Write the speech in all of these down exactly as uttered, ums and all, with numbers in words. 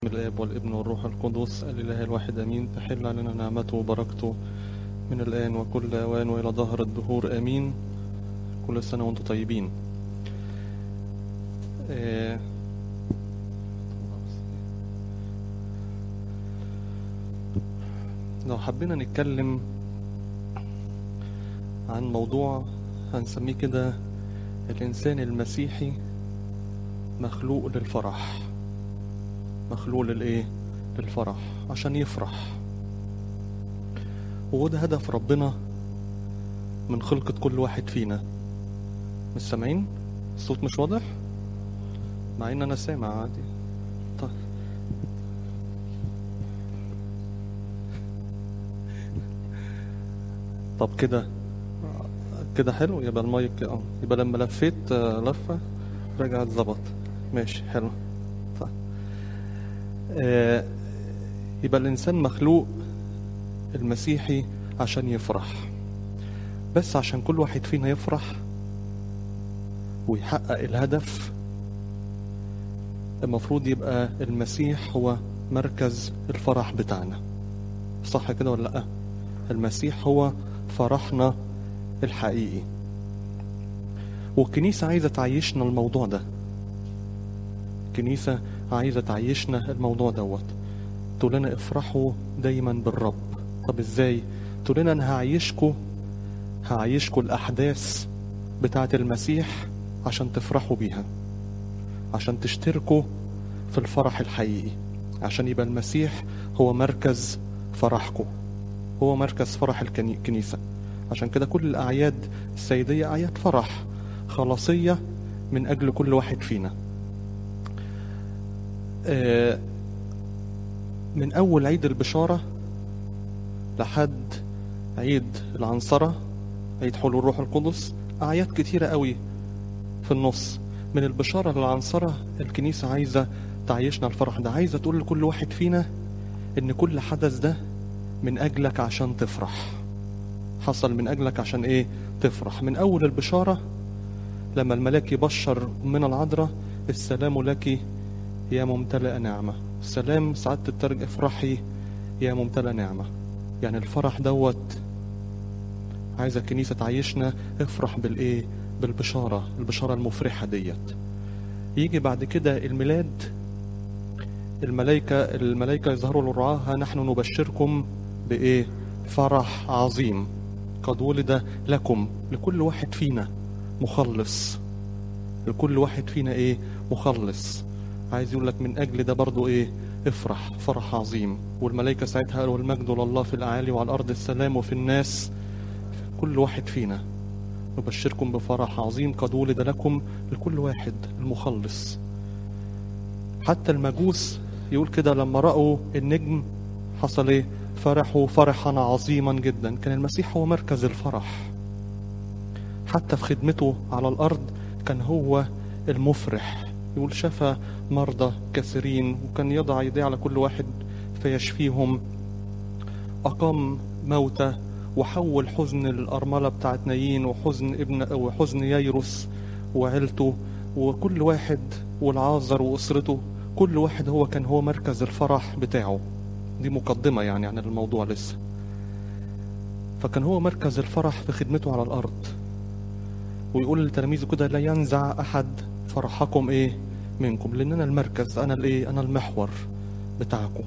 من الآب والابن والروح القدس الإله الواحد أمين. تحل علينا نعمته وبركته من الآن وكل أوان وإلى ظهر الدهور آمين. كل سنة وأنتم طيبين. آه لو حبينا نتكلم عن موضوع هنسميه كده الإنسان المسيحي مخلوق للفرح. مخلوق للإيه؟ للفرح، عشان يفرح. وده هدف ربنا من خلقة كل واحد فينا. مش سامعين؟ الصوت مش واضح؟ مع ان انا سامع عادي. طيب طب كده كده حلو. يبقى المايك اه يبقى لما لفيت لفة رجعت ظبط. ماشي حلو. طيب آه يبقى الانسان مخلوق المسيحي عشان يفرح. بس عشان كل واحد فينا يفرح ويحقق الهدف المفروض يبقى المسيح هو مركز الفرح بتاعنا. صح كده ولا لأ؟ المسيح هو فرحنا الحقيقي، والكنيسة عايزة تعيشنا الموضوع ده. الكنيسة عايزة تعيشنا الموضوع دوت. تقول لنا افرحوا دايما بالرب. طب ازاي؟ تقول لنا انا هعيشكوا هعيشكوا الأحداث بتاعة المسيح عشان تفرحوا بيها، عشان تشتركوا في الفرح الحقيقي، عشان يبقى المسيح هو مركز فرحكم، هو مركز فرح الكنيسة. عشان كده كل الأعياد السيدية أعياد فرح خلاصية من أجل كل واحد فينا. من أول عيد البشارة لحد عيد العنصرة، عيد حلول الروح القدس، أعياد كتيرة قوي في النص. من البشارة للعنصرة الكنيسة عايزة تعيشنا الفرح ده، عايزة تقول لكل واحد فينا إن كل حدث ده من أجلك عشان تفرح. حصل من أجلك عشان إيه؟ تفرح. من أول البشارة لما الملاك يبشر من العذراء السلام لك يا ممتلئ نعمة. السلام ساعات تترجم افرحي يا ممتلئ نعمة، يعني الفرح دوت عايزة الكنيسة تعيشنا. افرح بالإيه؟ بالبشارة، البشارة المفرحة ديت. يجي بعد كده الميلاد، الملائكة الملائكة يظهروا للرعاة، نحن نبشركم بإيه؟ فرح عظيم قد ولد لكم. لكل واحد فينا مخلص، لكل واحد فينا إيه؟ مخلص. عايز يقول لك من أجل ده برضو إيه؟ افرح فرح عظيم. والملائكة ساعتها قالوا المجد لله في الأعالي وعلى الأرض السلام وفي الناس. كل واحد فينا نبشركم بفرح عظيم قد ولد لكم، لكل واحد المخلص. حتى المجوس يقول كده لما رأوا النجم حصل ايه؟ فرحوا فرحا عظيما جدا. كان المسيح هو مركز الفرح. حتى في خدمته على الأرض كان هو المفرح. يقول شفى مرضى كثيرين، وكان يضع يديه على كل واحد فيشفيهم. أقام موتى، وحول حزن الأرملة بتاعت نايين وحزن ابن وحزن ييروس وعيلته وكل واحد والعازر وأسرته. كل واحد هو كان هو مركز الفرح بتاعه. دي مقدمة يعني عن الموضوع لسه. فكان هو مركز الفرح في خدمته على الأرض. ويقول لتلاميذه كده لا ينزع أحد فرحكم إيه منكم، لأن أنا المركز، أنا الإيه؟ أنا المحور بتاعكم.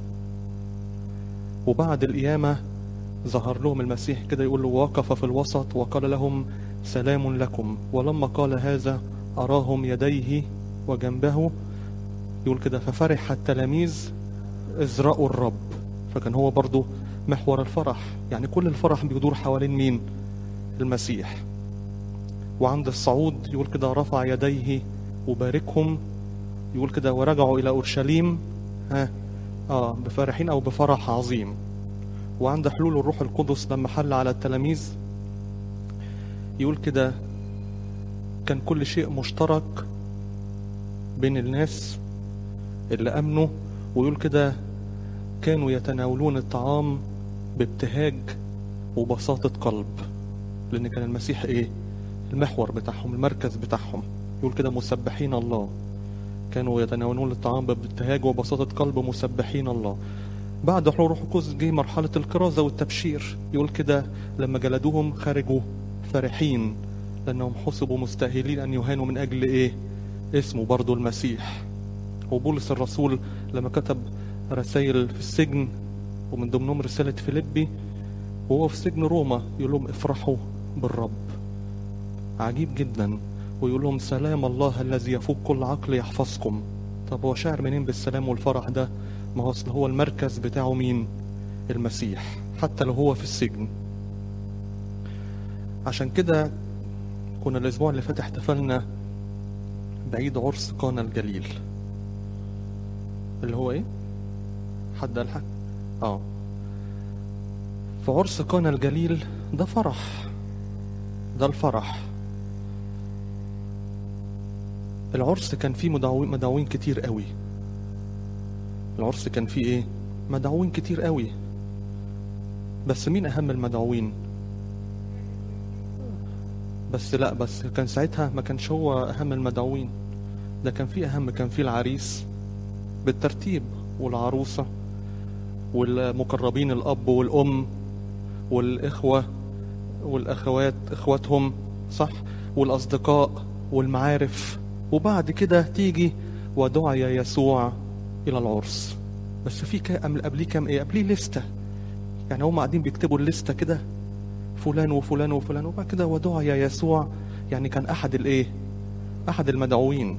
وبعد القيامة ظهر لهم المسيح كده، يقول له وقف في الوسط وقال لهم سلام لكم. ولما قال هذا أراهم يديه وجنبه. يقول كده ففرح التلاميذ إذ رأوا الرب. فكان هو برضو محور الفرح، يعني كل الفرح بيدور حوالين مين؟ المسيح. وعند الصعود يقول كده رفع يديه وباركهم. يقول كده ورجعوا إلى أورشليم ها آه بفرحين أو بفرح عظيم. وعند حلول الروح القدس لما حل على التلاميذ يقول كده كان كل شيء مشترك بين الناس اللي أمنوا. ويقول كده كانوا يتناولون الطعام بابتهاج وبساطة قلب، لأن كان المسيح إيه؟ المحور بتاعهم، المركز بتاعهم. يقول كده مسبحين الله كانوا يتناولون الطعام بابتهاج وبساطة قلب مسبحين الله. بعد حلول الروح القدس جه مرحلة الكرازة والتبشير. يقول كده لما جلدوهم خرجوا فرحين لأنهم حسبوا مستأهلين أن يهانوا من أجل إيه؟ اسمه برضو المسيح. وبولس الرسول لما كتب رسائل في السجن ومن ضمنهم رسالة فيليبي وهو في سجن روما يقول لهم افرحوا بالرب. عجيب جدا. ويقول لهم سلام الله الذي يفوق كل عقل يحفظكم. طب هو شاعر منين بالسلام والفرح ده؟ ما هو اصل هو المركز بتاعه مين؟ المسيح، حتى لو هو في السجن. عشان كده كنا الاسبوع اللي فات احتفلنا بعيد عرس قانا الجليل اللي هو ايه؟ حد قال حاجة؟ اه في عرس قانا الجليل ده فرح، ده الفرح. العرس كان فيه مدعوين مدعوين كتير قوي. العرس كان فيه ايه؟ مدعوين كتير قوي. بس مين اهم المدعوين؟ بس لا بس كان ساعتها ما كانش هو اهم المدعوين. ده كان فيه اهم، كان فيه العريس بالترتيب والعروسة والمقربين الاب والام والاخوة والاخوات اخواتهم صح، والاصدقاء والمعارف. وبعد كده تيجي ودعي يسوع الى العرس. بس في كام قبليه كام ايه؟ قبليه لستة. يعني هم قاعدين بيكتبوا الليستة كده فلان وفلان وفلان، وبعد كده ودعي يسوع. يعني كان احد الايه؟ احد المدعوين.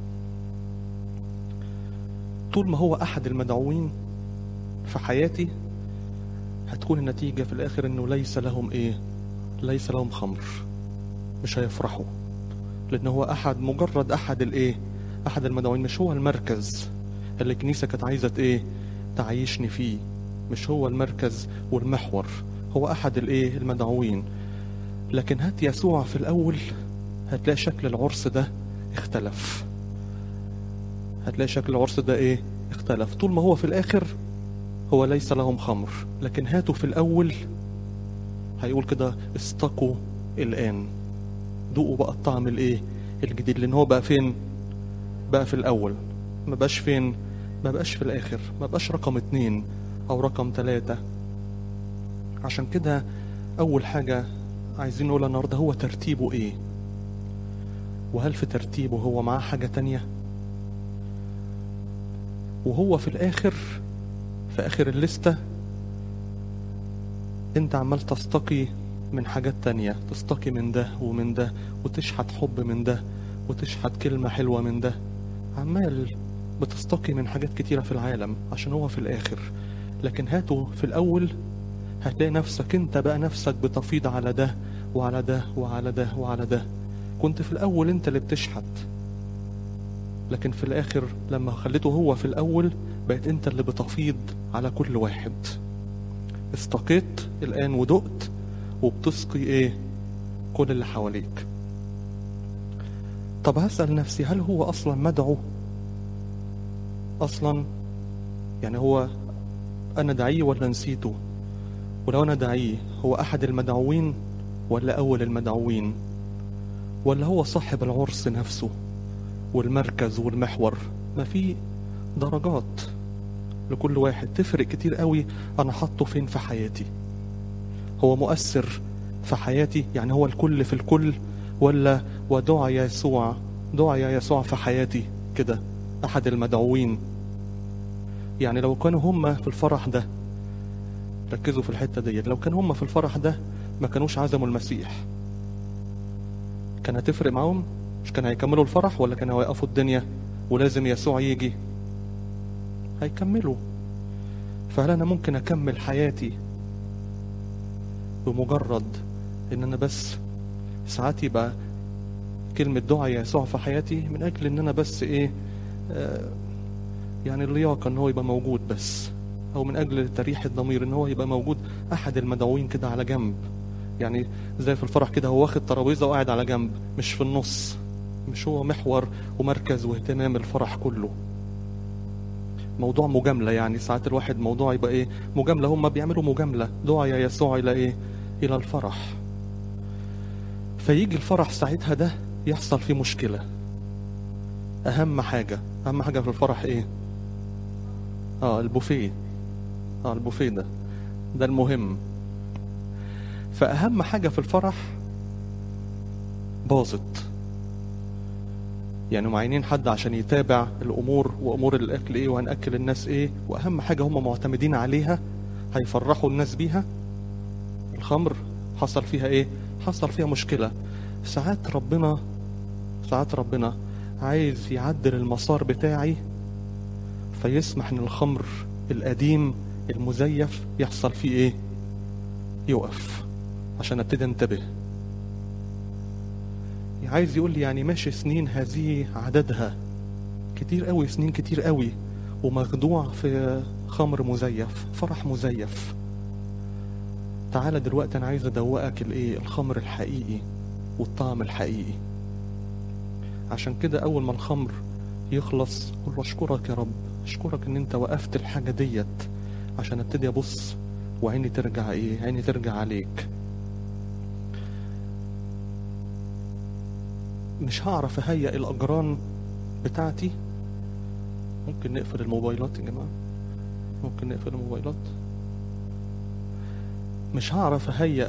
طول ما هو احد المدعوين في حياتي هتكون النتيجة في الاخر انه ليس لهم ايه؟ ليس لهم خمر. مش هيفرحوا لأنه هو أحد، مجرد أحد الإيه؟ أحد المدعوين. مش هو المركز اللي الكنيسة كانت عايزة إيه؟ تعيشني فيه. مش هو المركز والمحور، هو أحد الإيه؟ المدعوين. لكن هات يسوع في الأول هتلاقي شكل العرس ده اختلف. هتلاقي شكل العرس ده إيه؟ اختلف. طول ما هو في الآخر هو ليس لهم خمر، لكن هاتوا في الأول هيقول كده استقوا الآن. دوقوا بقى الطعم الايه؟ الجديد. لان هو بقى فين؟ بقى في الاول، ما بقاش فين؟ ما بقاش في الاخر، ما بقاش رقم اتنين او رقم تلاتة. عشان كده اول حاجة عايزين نقولها النهاردة هو ترتيبه ايه؟ وهل في ترتيبه هو معاه حاجة تانية؟ وهو في الاخر، في اخر الليستة انت عمال تستقي من حاجات تانية، تستقي من ده ومن ده، وتشحت حب من ده، وتشحت كلمة حلوة من ده. عمال بتستقي من حاجات كتيرة في العالم عشان هو في الآخر. لكن هاته في الأول هتلاقي نفسك انت بقى نفسك بتفيض على ده وعلى ده وعلى ده وعلى ده. كنت في الأول انت اللي بتشحت، لكن في الآخر لما خليته هو في الأول بقت انت اللي بتفيض على كل واحد. استقيت الآن ودقت وبتسقي ايه؟ كل اللي حواليك. طب هسأل نفسي هل هو اصلا مدعو اصلا؟ يعني هو انا دعيه ولا نسيته؟ ولو انا دعيه هو احد المدعوين ولا اول المدعوين؟ ولا هو صاحب العرس نفسه والمركز والمحور؟ ما في درجات لكل واحد تفرق كتير قوي. انا حاطه فين في حياتي؟ هو مؤثر في حياتي يعني هو الكل في الكل، ولا ودعى يسوع دعى يسوع في حياتي كده احد المدعوين؟ يعني لو كانوا هم في الفرح ده، ركزوا في الحتة دي، لو كانوا هم في الفرح ده ما كانوش عزموا المسيح، كان هتفرق معهم؟ مش كان هيكملوا الفرح ولا كانوا هيقفوا الدنيا ولازم يسوع يجي؟ هيكملوا. فهل انا ممكن اكمل حياتي بمجرد ان انا بس ساعات يبقى كلمة دعاء يسوع في حياتي من اجل ان انا بس ايه آه يعني اللياقة ان هو يبقى موجود بس، او من اجل تريح الضمير ان هو يبقى موجود احد المدعوين كده على جنب. يعني زي في الفرح كده هو واخد ترابيزة وقاعد على جنب، مش في النص، مش هو محور ومركز واهتمام الفرح كله. موضوع مجاملة، يعني ساعات الواحد موضوع يبقى ايه مجاملة، هم بيعملوا مجاملة دعاء يا يسوع الى ايه؟ الى الفرح. فيجي الفرح ساعتها ده يحصل فيه مشكلة. اهم حاجة اهم حاجة في الفرح ايه؟ اه البوفيه. اه البوفيه ده ده المهم. فاهم حاجة في الفرح باظت. يعني معينين حد عشان يتابع الامور وامور الاكل ايه وهنأكل الناس ايه، واهم حاجة هم معتمدين عليها هيفرحوا الناس بيها. الخمر حصل فيها ايه؟ حصل فيها مشكلة. ساعات ربنا ساعات ربنا عايز يعدل المسار بتاعي، فيسمح ان الخمر القديم المزيف يحصل فيه ايه؟ يوقف، عشان ابتدي انتبه. عايز يقول لي يعني ماشي سنين هذه عددها كتير قوي، سنين كتير قوي، ومخدوع في خمر مزيف، فرح مزيف. تعالى دلوقتي انا عايز ادوقك الايه؟ الخمر الحقيقي والطعم الحقيقي. عشان كده اول ما الخمر يخلص قول له اشكرك يا رب، اشكرك ان انت وقفت الحاجة ديت عشان ابتدي ابص وعيني ترجع ايه؟ عيني ترجع عليك. مش هعرف اهيئ الاجران بتاعتي. ممكن نقفل الموبايلات يا جماعة؟ ممكن نقفل الموبايلات؟ مش هعرف اهيئ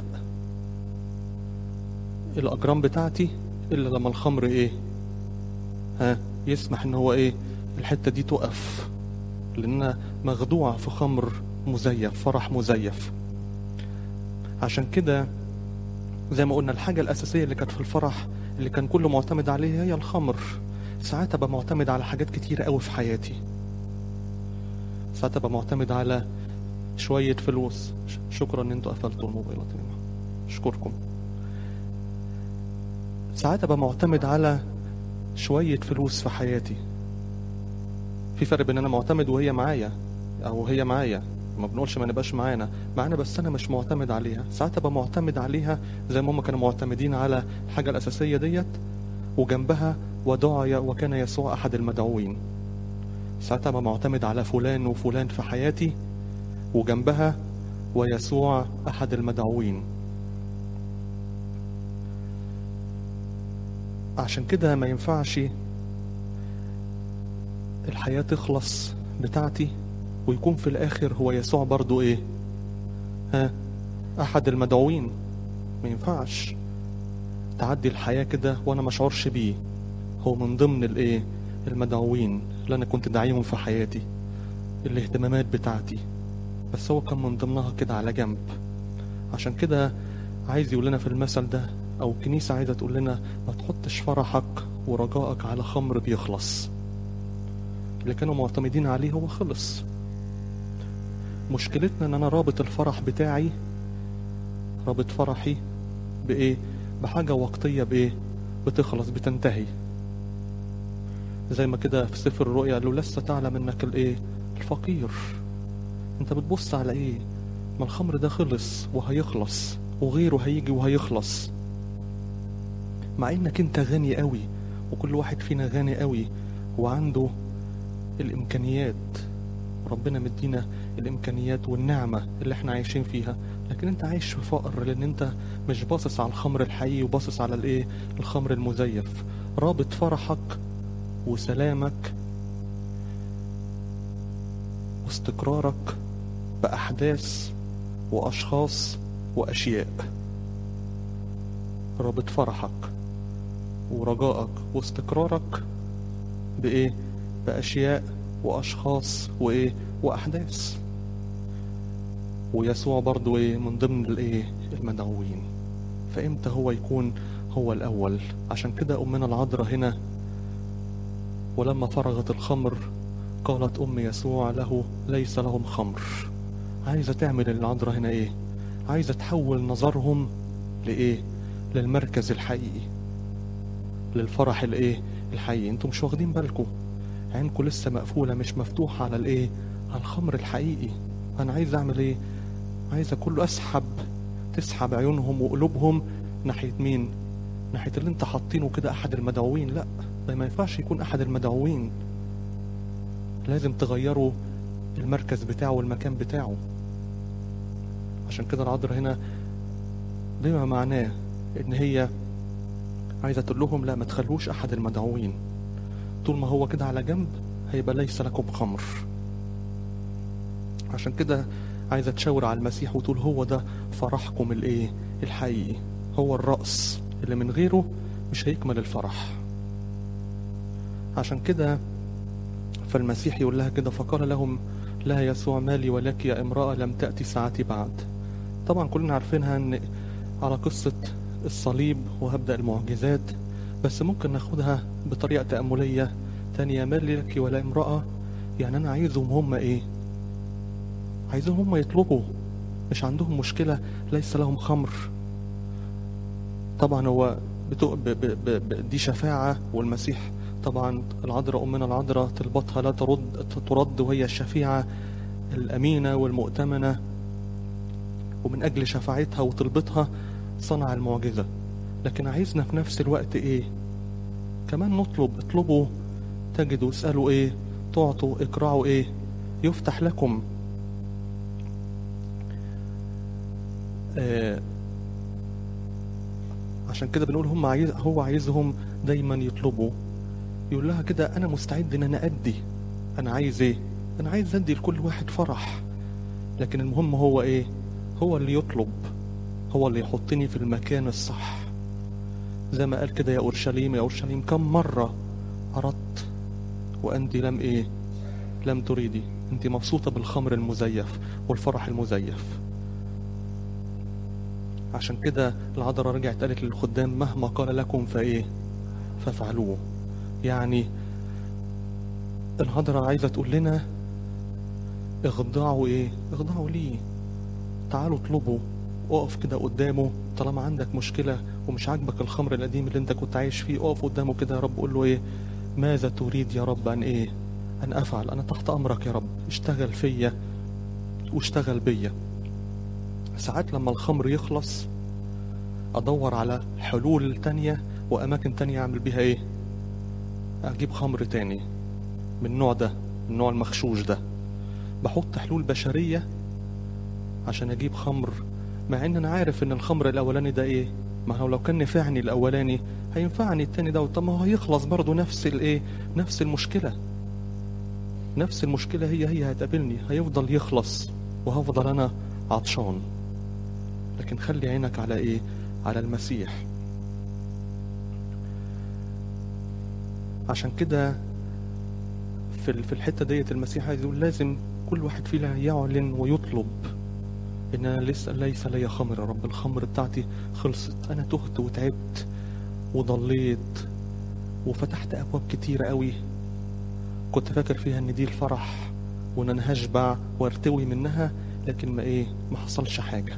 الاجران بتاعتي الا لما الخمر ايه؟ ها يسمح ان هو ايه؟ الحتة دي تقف، لانها مخدوعة في خمر مزيف، فرح مزيف. عشان كده زي ما قلنا الحاجة الأساسية اللي كانت في الفرح اللي كان كله معتمد عليها هي الخمر. ساعات أبقى معتمد على حاجات كتيرة قوي في حياتي. ساعات أبقى معتمد على شوية فلوس. شكرا ان انتوا قفلتوا الموبايلات يا جماعة، اشكركم. ساعات أبقى معتمد على شوية فلوس في حياتي. في فرق بين انا معتمد وهي معايا، او هي معايا. ما بنقولش ما نبقاش معانا معانا بس انا مش معتمد عليها. ساعات ابقى معتمد عليها زي ما هم كانوا معتمدين على الحاجة الأساسية ديت، وجنبها ودعي وكان يسوع أحد المدعوين. ساعات ابقى معتمد على فلان وفلان في حياتي، وجنبها ويسوع أحد المدعوين. عشان كده ما ينفعش الحياة تخلص بتاعتي ويكون في الآخر هو يسوع برضو إيه؟ ها؟ أحد المدعوين. ما ينفعش تعدي الحياة كده وأنا ما شعرش بيه هو من ضمن الإيه؟ المدعوين اللي أنا كنت داعيهم في حياتي، الاهتمامات بتاعتي، بس هو كان من ضمنها كده على جنب. عشان كده عايز يقول لنا في المثل ده، أو الكنيسة عايزة تقول لنا ما تحطش فرحك ورجائك على خمر بيخلص. اللي كانوا معتمدين عليه هو خلص. مشكلتنا ان انا رابط الفرح بتاعي، رابط فرحي بايه؟ بحاجة وقتية بايه؟ بتخلص، بتنتهي. زي ما كده في سفر الرؤيا قالوا لسه تعلم انك الايه؟ الفقير. انت بتبص على ايه؟ ما الخمر ده خلص وهيخلص، وغيره هيجي وهيخلص. مع انك انت غني قوي، وكل واحد فينا غني قوي وعنده الامكانيات، ربنا مدينا الامكانيات والنعمة اللي احنا عايشين فيها، لكن انت عايش في فقر لان انت مش باصص على الخمر الحقيقي وباصص على الايه؟ الخمر المزيف. رابط فرحك وسلامك واستقرارك بأحداث وأشخاص وأشياء. رابط فرحك ورجائك واستقرارك بإيه؟ بأشياء وأشخاص وإيه؟ وأحداث. ويسوع برضو إيه؟ من ضمن الإيه؟ المدعوين. فإمتى هو يكون هو الأول؟ عشان كده أمنا العذراء هنا ولما فرغت الخمر قالت أم يسوع له ليس لهم خمر. عايزة تعمل العذراء هنا إيه؟ عايزة تحول نظرهم لإيه؟ للمركز الحقيقي، للفرح الإيه؟ الحقيقي. انتم مش واخدين بالكم، عينكم لسه مقفولة، مش مفتوحة على الإيه؟ على الخمر الحقيقي. أنا عايز أعمل إيه؟ عايزة كله أسحب، تسحب عيونهم وقلوبهم ناحية مين؟ ناحية اللي انت حاطينه كده أحد المدعوين. لا، ده ما ينفعش يكون أحد المدعوين. لازم تغيروا المركز بتاعه والمكان بتاعه. عشان كده العذراء هنا بما معناه ان هي عايزة تقول لهم لا، ما تخلوش أحد المدعوين، طول ما هو كده على جنب هيبقى ليس لكم خمر. عشان كده عايزة تشاور على المسيح وتقول هو ده فرحكم الايه الحقيقي، هو الرأس اللي من غيره مش هيكمل الفرح. عشان كده فالمسيح يقول لها كده فقال لهم لا يسوع مالي ولك يا امرأة لم تأتي ساعتي بعد. طبعا كلنا عارفينها ان على قصة الصليب وهبدأ المعجزات، بس ممكن ناخدها بطريقة تأملية تانية. مالي لك ولا امرأة، يعني انا عايزهم هم ايه؟ عايزهم هم يطلبوا، مش عندهم مشكلة ليس لهم خمر. طبعا هو بتق... ب... ب... ب... ب... دي شفاعة، والمسيح طبعا العذراء أمنا العذراء طلبتها لا ترد ترد، وهي الشفيعة الأمينة والمؤتمنة، ومن أجل شفاعتها وطلبتها صنع المعجزة. لكن عايزنا في نفس الوقت إيه؟ كمان نطلب. اطلبوا تجدوا، اسألوا إيه تعطوا، اقرعوا إيه يفتح لكم. آه عشان كده بنقول هم عايز هو عايزهم دايما يطلبوا. يقول لها كده انا مستعد ان انا ادي. انا عايز ايه؟ انا عايز ادي لكل واحد فرح، لكن المهم هو ايه؟ هو اللي يطلب، هو اللي يحطني في المكان الصح. زي ما قال كده يا اورشليم يا اورشليم كم مرة اردت وانت لم ايه لم تريدي. انت مبسوطة بالخمر المزيف والفرح المزيف. عشان كده العذراء رجعت قالت للخدام مهما قال لكم فايه فافعلوه. يعني العذراء عايزة تقول لنا اخضعوا ايه اخضعوا ليه. تعالوا اطلبوا، اقف كده قدامه. طالما عندك مشكلة ومش عاجبك الخمر القديم اللي انت كنت عايش فيه، اقف قدامه كده يا رب، قول له ايه ماذا تريد يا رب ان ايه ان افعل. انا تحت امرك يا رب، اشتغل فيا واشتغل بيا. ساعات لما الخمر يخلص ادور على حلول تانية واماكن تانية اعمل بيها ايه، اجيب خمر تاني من النوع ده، من النوع المخشوش ده. بحط حلول بشرية عشان اجيب خمر، مع ان انا عارف ان الخمر الاولاني ده ايه، ما هو لو كان نفعني الاولاني هينفعني التاني ده. طب ما هو هيخلص برضه نفس الايه نفس المشكلة، نفس المشكلة هي هي هتقابلني، هيفضل يخلص وهفضل انا عطشان. لكن خلي عينك على ايه على المسيح. عشان كده في في الحتة ديت المسيح عايز يقول لازم كل واحد فينا يعلن ويطلب ان انا لسه ليس لي خمر يا رب، الخمر بتاعتي خلصت، انا تهت وتعبت وضليت وفتحت ابواب كتيرة قوي كنت فاكر فيها ان دي الفرح وان انا هشبع وارتوي منها، لكن ما ايه ما حصلش حاجة.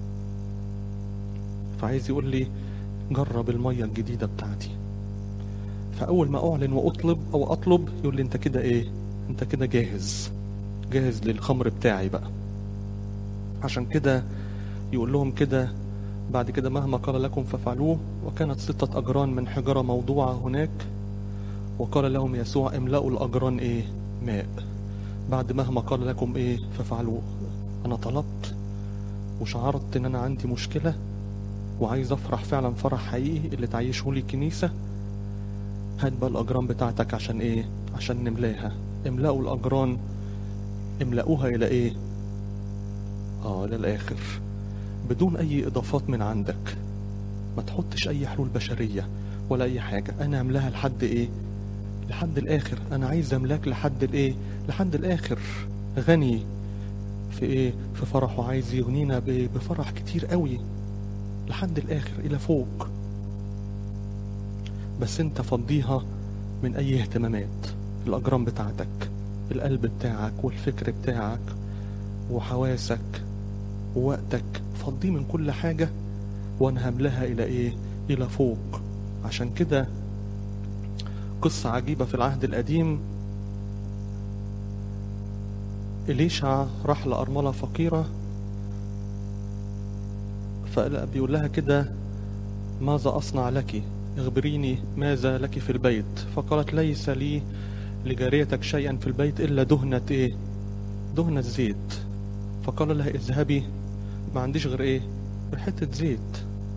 فعايز يقول لي جرب المية الجديدة بتاعتي. فاول ما اعلن واطلب او اطلب يقول لي انت كده ايه انت كده جاهز جاهز للخمر بتاعي بقى. عشان كده يقول لهم كده بعد كده مهما قال لكم فافعلوه. وكانت ستة أجران من حجرة موضوعة هناك، وقال لهم يسوع املأوا الأجران ايه ماء. بعد مهما قال لكم ايه فافعلوه، انا طلبت وشعرت ان انا عندي مشكلة وعايز افرح فعلا فرح حقيقي اللي تعيشه لي الكنيسة. هات بقى الأجران بتاعتك عشان ايه عشان نملاها. املأوا الأجران، املأوها الى ايه اه للآخر، بدون اي اضافات من عندك. ما تحطش اي حلول بشرية ولا اي حاجة. انا املاها لحد ايه لحد الاخر. انا عايز املاك لحد الايه لحد الاخر. غني في ايه في فرحه، عايز يغنينا بايه بفرح كتير قوي لحد الاخر الى فوق. بس انت فضيها من اي اهتمامات. الاجرام بتاعتك، القلب بتاعك والفكر بتاعك وحواسك ووقتك، فضيه من كل حاجة وانا هملاها الى ايه الى فوق. عشان كده قصة عجيبة في العهد القديم، إليشع راح لأرملة فقيرة فبيقول لها كده ماذا أصنع لك، اخبريني ماذا لك في البيت. فقالت ليس لي لجاريتك شيئا في البيت إلا دهنة إيه دهنة زيت. فقال لها اذهبي، ما عنديش غير إيه حتة زيت.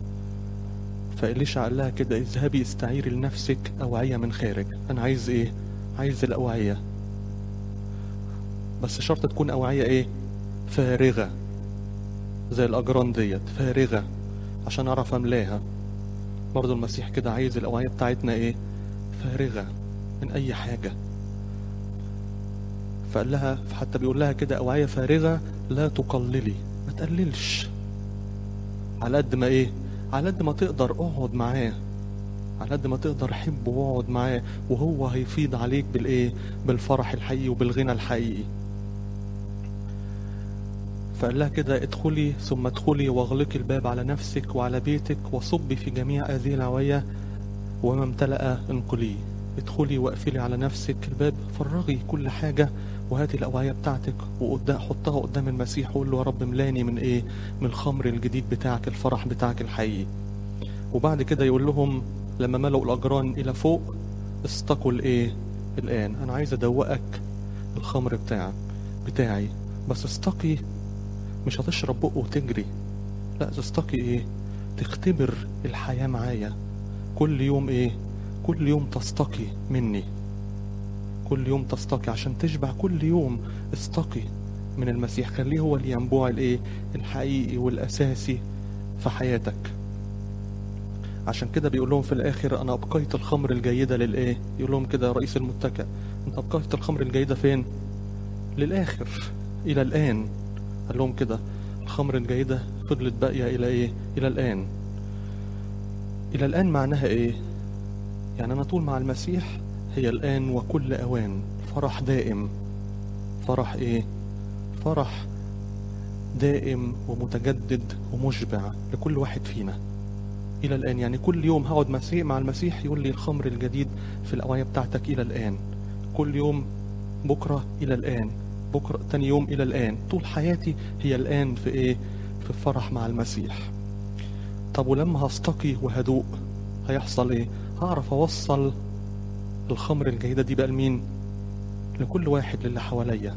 فإليشع قال لها كده اذهبي استعيري لنفسك أوعية من خارج. أنا عايز إيه عايز الأوعية، بس شرط تكون أوعية ايه؟ فارغة، زي الأجران ديت فارغة عشان أعرف أملاها. برضو المسيح كده عايز الأوعية بتاعتنا ايه؟ فارغة من أي حاجة. فقال لها، حتى بيقول لها كده أوعية فارغة لا تقللي، ما تقللش، على قد ما ايه؟ على قد ما تقدر اقعد معاه، على قد ما تقدر حبه واقعد معاه، وهو هيفيض عليك بالايه؟ بالفرح الحقيقي وبالغنى الحقيقي. فقال لها كده ادخلي ثم ادخلي واغلقي الباب على نفسك وعلى بيتك وصبي في جميع هذه الأوعية وما امتلأ انقليه. ادخلي واقفلي على نفسك الباب، فرغي كل حاجة وهاتي الأوعية بتاعتك وقدام حطها قدام المسيح وقول له يا رب ملاني من ايه؟ من الخمر الجديد بتاعك، الفرح بتاعك الحقيقي. وبعد كده يقول لهم لما ملؤوا الأجران إلى فوق استقوا الايه؟ الآن أنا عايز أدوقك الخمر بتاعك بتاعي، بس استقي، مش هتشرب بقه وتجري، لا تستقي ايه؟ تختبر الحياة معايا كل يوم ايه؟ كل يوم تستقي مني، كل يوم تستقي عشان تشبع كل يوم. استقي من المسيح، خليه هو الينبوع الايه؟ الحقيقي والأساسي في حياتك. عشان كده بيقول لهم في الآخر أنا أبقيت الخمر الجيدة للإيه؟ يقول لهم كده رئيس المتكأ، أنت أبقيت الخمر الجيدة فين؟ للآخر، إلى الآن. قال لهم كده الخمر الجيدة فضلت باقية إلى إيه؟ إلى الآن. إلى الآن معناها إيه؟ يعني أنا طول مع المسيح هي الآن وكل أوان، فرح دائم. فرح إيه؟ فرح دائم ومتجدد ومشبع لكل واحد فينا إلى الآن. يعني كل يوم هقعد مسيح مع المسيح يقول لي الخمر الجديد في الأوعية بتاعتك إلى الآن. كل يوم، بكرة إلى الآن، بكرة تاني يوم إلى الآن. طول حياتي هي الآن في إيه؟ في الفرح مع المسيح. طب ولما هستقي وهدوء هيحصل إيه؟ هعرف أوصل الخمر الجيدة دي بقى لمين؟ لكل واحد للي حواليا.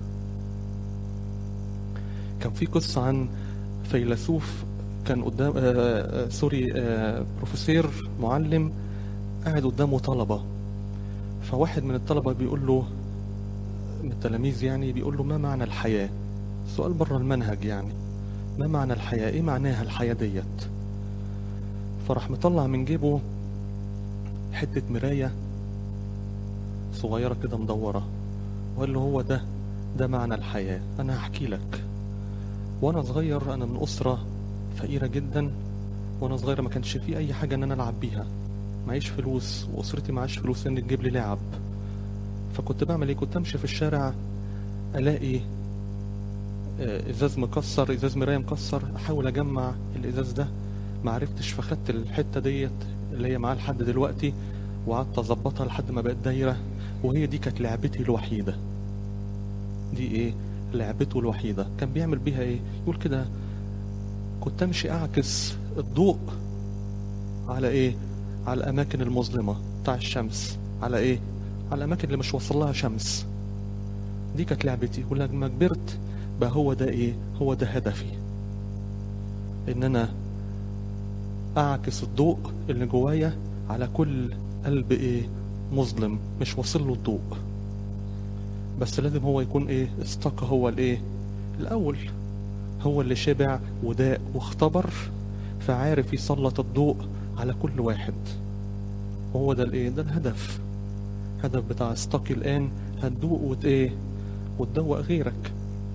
كان في قصة عن فيلسوف كان قدام آه آه سوري آه بروفيسور معلم قاعد قدامه طلبة، فواحد من الطلبة بيقول له، من التلاميذ يعني، بيقول له ما معنى الحياة؟ سؤال بره المنهج يعني، ما معنى الحياة؟ ايه معناها الحياة ديت؟ فراح مطلع من جيبه حتة مراية صغيرة كده مدورة وقال له هو ده ده معنى الحياة. انا هحكي لك. وانا صغير، انا من اسرة فقيرة جدا، وانا صغير ما كانش فيه اي حاجة ان انا العب بيها، معيش فلوس واسرتي معاش فلوس ان تجيب لي لعب. فكنت بعمل ايه؟ كنت امشي في الشارع الاقي ازاز مكسر، ازاز مراية مكسر، احاول اجمع الازاز ده، ما عرفتش، فخدت الحتة ديت اللي هي معاه لحد دلوقتي وقعدت اظبطها لحد ما بقت دايرة، وهي دي كانت لعبتي الوحيدة. دي ايه؟ لعبته الوحيدة. كان بيعمل بيها ايه؟ يقول كده كنت امشي اعكس الضوء على ايه؟ على الاماكن المظلمة بتاع الشمس، على ايه؟ على الاماكن اللي مش وصل لها شمس. دي كانت لعبتي. ولما كبرت بقى هو ده ايه؟ هو ده هدفي، ان انا اعكس الضوء اللي جوايا على كل قلب ايه؟ مظلم مش واصل له الضوء. بس لازم هو يكون ايه؟ استقى هو الايه؟ الاول، هو اللي شبع وداق واختبر، فعارف يسلط الضوء على كل واحد. وهو ده الايه؟ ده الهدف، هدف بتاع استقي الان، هتدوق وت ايه؟ وتدوق غيرك.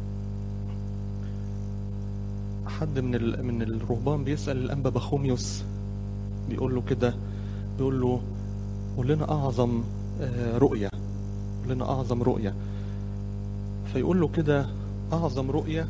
حد من ال... من الرهبان بيسأل الأنبا بخوميوس، بيقول له كده، بيقول له قول لنا أعظم رؤية، قول لنا أعظم رؤية. فيقول له كده أعظم رؤية،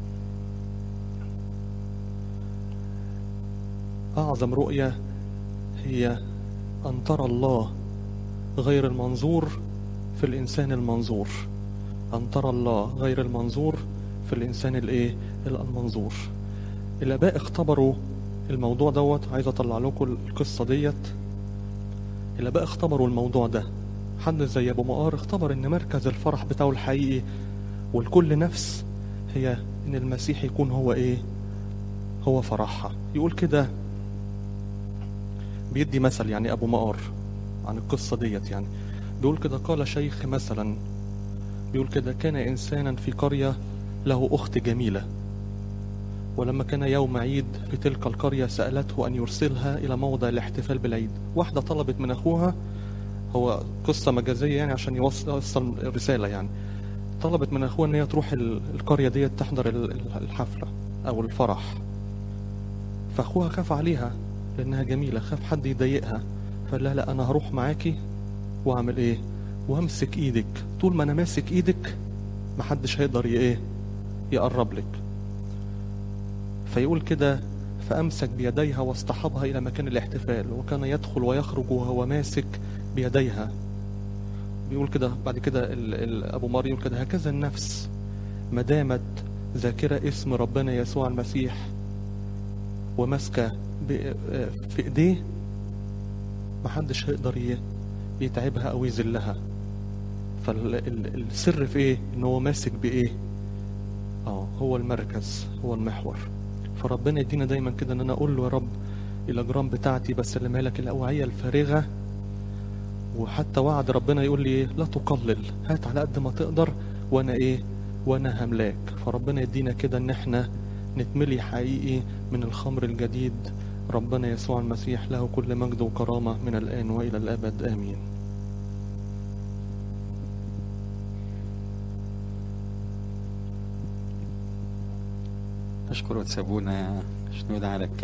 أعظم رؤية هي أن ترى الله غير المنظور في الإنسان المنظور. أن ترى الله غير المنظور في الإنسان الإيه؟ المنظور. الآباء اختبروا الموضوع دوت. عايز أطلع لكم القصة ديت. الآباء اختبروا الموضوع ده. حد زي أبو مقار اختبر إن مركز الفرح بتاعه الحقيقي والكل نفس هي إن المسيح يكون هو إيه؟ هو فرحها. يقول كده، بيدي مثل يعني أبو مقار عن القصة ديت، يعني بيقول كده قال شيخ مثلا، بيقول كده كان إنسانا في قرية له أخت جميلة، ولما كان يوم عيد في تلك القرية سألته أن يرسلها إلى موضع الاحتفال بالعيد. واحدة طلبت من أخوها، هو قصة مجازية يعني عشان يوصل يوصل الرسالة يعني، طلبت من أخوها أن هي تروح ال- القرية دي تحضر ال- ال- الحفلة أو الفرح. فأخوها خاف عليها لأنها جميلة، خاف حد يضايقها، فقال لها لا أنا هروح معاكي وأعمل إيه، وأمسك إيدك، طول ما أنا ماسك إيدك محدش هيقدر ي- إيه يقرب لك. فيقول كده فأمسك بيديها واصطحبها إلى مكان الاحتفال، وكان يدخل ويخرج وهو ماسك بيديها. بيقول كده بعد كده ال- ال- أبو مار يقول كده هكذا النفس ما دامت ذاكرة اسم ربنا يسوع المسيح وماسكة ب- في إيديه، محدش هيقدر ي- يتعبها أو يذلها. فالسر في إيه؟ إن هو ماسك بإيه؟ آه هو المركز، هو المحور. فربنا يدينا دايما كده إن أنا أقول له يا رب الأجرام بتاعتي بسلمها لك، الأوعية الفارغة. وحتى وعد ربنا يقول لي إيه؟ لا تقلل، هات على قد ما تقدر وأنا إيه؟ وأنا هملاك. فربنا يدينا كده إن إحنا نتملي حقيقي من الخمر الجديد. ربنا يسوع المسيح له كل مجد وكرامة من الآن وإلى الأبد آمين. أشكر وتسابونا شنودة على الكلمة.